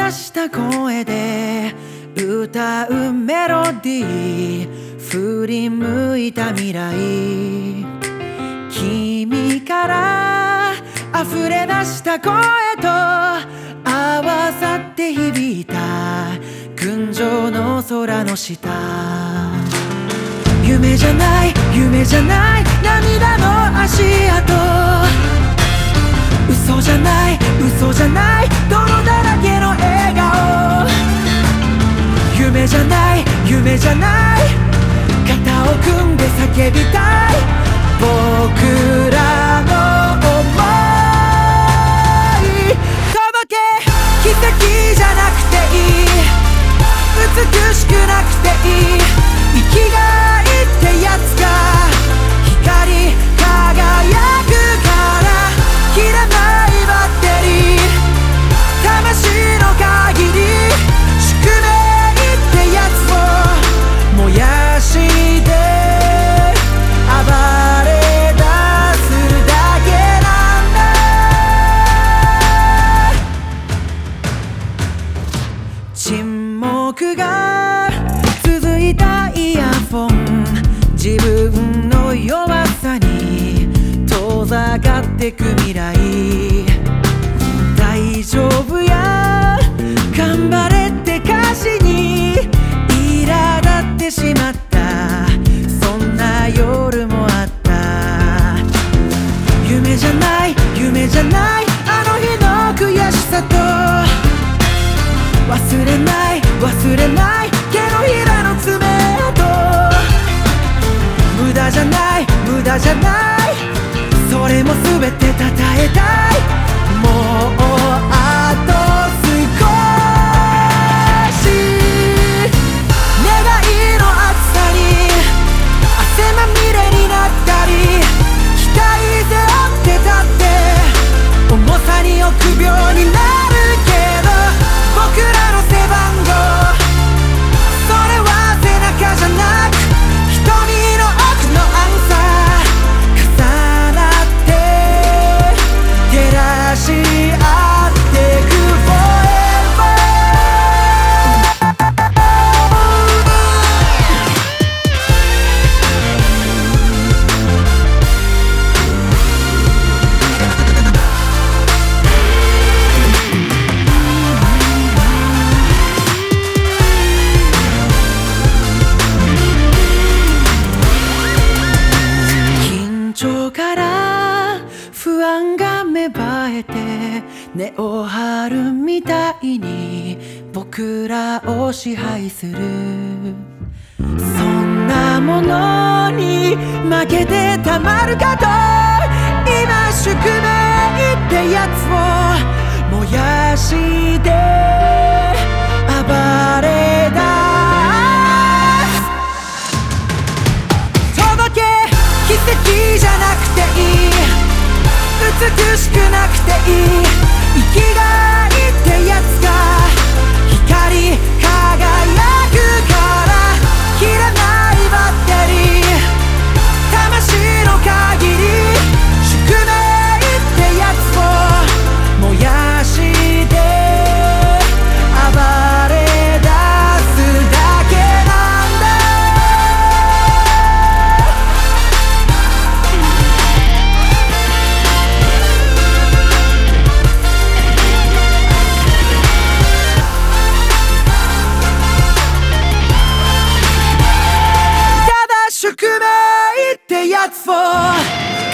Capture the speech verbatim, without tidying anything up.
出した声で歌うメロディー、振り向いた未来、君から溢れ出した声と合わさって響いた群青の空の下。夢じゃない夢じゃない涙の足跡、嘘じゃない嘘じゃない泥だらけの笑顔。夢じゃない夢じゃない肩を組んで叫びたい僕らの想い。届け奇跡じゃなくていい、美しくなくていい、生きがいってやつが光り輝くから、切らないバッテリー、魂の限り宿命ってやつを燃やして暴れ出すだけなんだ。沈黙が続いたイヤフォン、自分の弱さに遠ざかってく未来。大丈夫や頑張れって歌詞に苛立ってしまった、そんな夜もあった。夢じゃない夢じゃないあの日の悔しさと、忘れない忘れない手のひらの爪痕。無駄じゃない無駄じゃない、それも全てたたえたい。もうあと少し、願いの厚さに汗まみれになったり、期待背負ってたって重さに臆病になるけど、僕らの背番号それは背中じゃなく瞳の奥のアンサー、重なって照らし合ってく forever。 緊張から不安が芽生えて根を張るみたいに僕らを支配する、そんなものに負けてたまるかと、今宿命ってやつを燃やして暴れ出す。届け奇跡じゃなくていい、美しくなくていい、生きがいってやつが光り輝くから、切らないバッテリー、魂の限り宿命ってやつを燃やして暴れ出すだけなんだ。宿命ってやつを